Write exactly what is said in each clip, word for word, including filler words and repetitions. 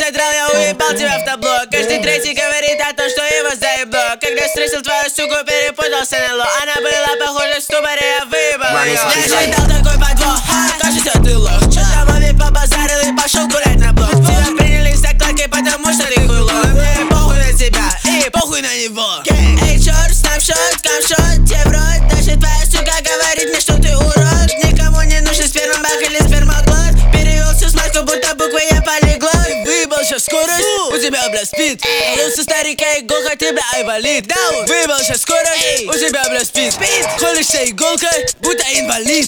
задрал, я уебал тебя в табло. Каждый третий говорит о том, что его заебло. Когда встретил твою суку, перепутался на ло. Она была похожа в ступоре, я выебал ее. Не ожидал такой подвох, кажется ты лох. Чё там лови побазарил и пошел гулять на блок. Тебя приняли за клаки, потому что ты хуйло. Мне похуй на тебя и похуй на него. Эй, чёрт, снапшот, камшот, тебе в рот. Даже твоя сука говорит мне, что ты урод. Никому не нужен спермобак или спермоглот. Перевел всю смазку, будто буквы я полиглот. Выебал сейчас скорость, у тебя, бля, спит. Полился старика иголка, ты, бля, айвалид. Выебал сейчас скорость, у тебя, бля, спит. Холишься иголкой, будто инвалид.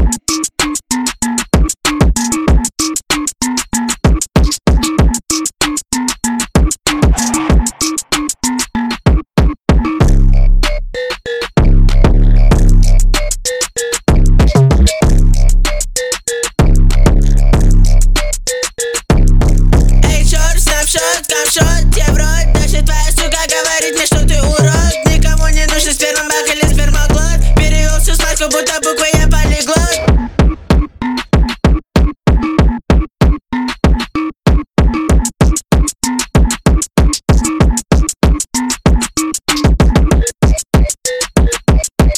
Снапшот, камшот, тебе в рот. Даже твоя сука говорит мне, что ты урод. Никому не нужен спермобак или спермоглот. Перевел всю смазку, будто буквы я полиглот.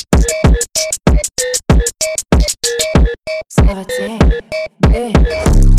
Слава тебе,